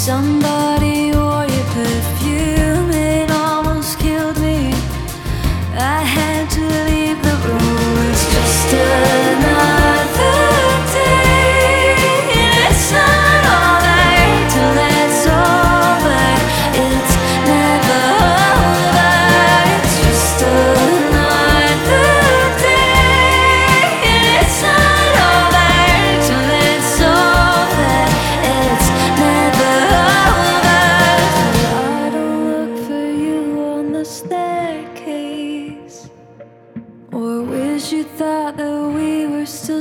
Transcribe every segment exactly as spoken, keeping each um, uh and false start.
Somebody wore your perfume, it almost killed me. I had to leave the room. It's just another day. It's not over till it's over. It's never over. It's just another day. It's not over till it's over. It's never over. I don't look for you on the staircase, or wish you thought that we were still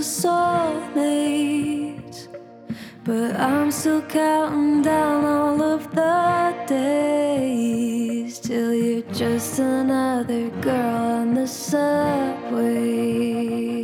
soulmates. But I'm still counting down all of the days till you're just another girl on the subway.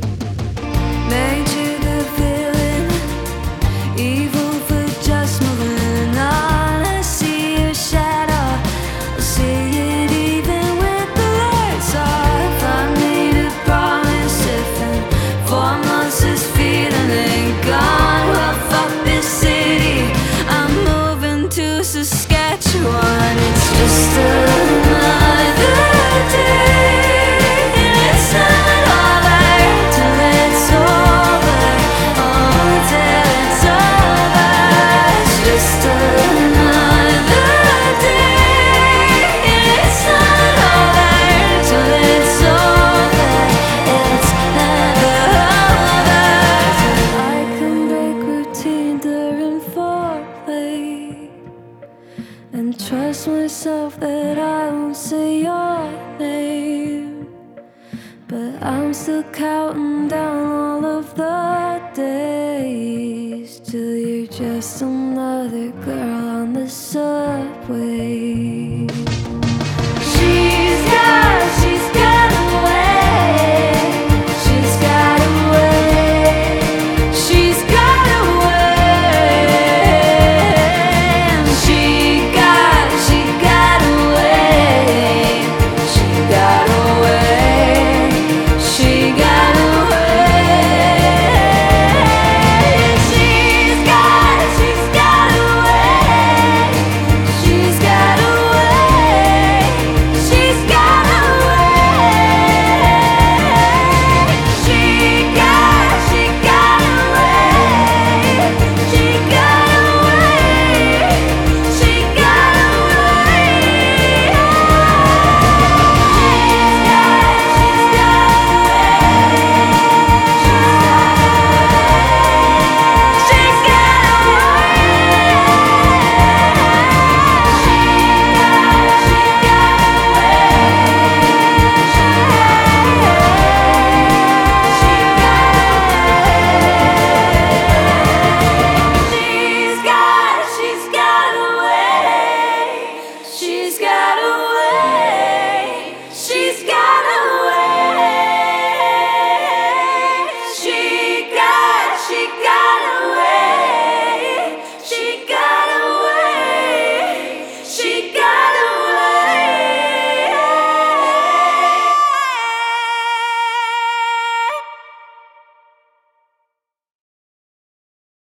Made you the villain, evil for just moving on. I see your shadow, I see it even with the lights off. I made a promise if in four months this feeling ain't gone, well fuck this city, I'm moving to Saskatchewan. It's just another day. It's not over till it's over. Oh, till it's over. It's just another day. It's not over till it's over. It's never over. I can break routine during foreplay and trust myself that I won't say your name. But I'm still counting down all of the days till you're just another girl on the subway.